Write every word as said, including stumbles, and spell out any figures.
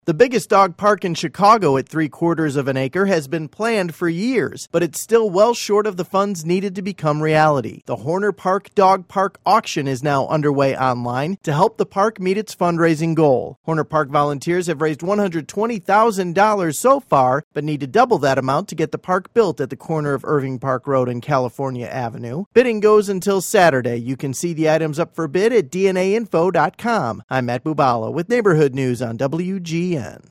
The biggest dog park in Chicago at three quarters of an acre has been planned for years, but it's still well short of the funds needed to become reality. The Horner Park Dog Park auction is now underway online to help the park meet its fundraising goal. Horner Park volunteers have raised one hundred twenty thousand dollars so far, but need to double that amount to get the park built at the corner of Irving Park Road and California Avenue. Bidding goes until Saturday. You can see the items up for bid at D N A info dot com. I'm Matt Bubala with Neighborhood News on W G N.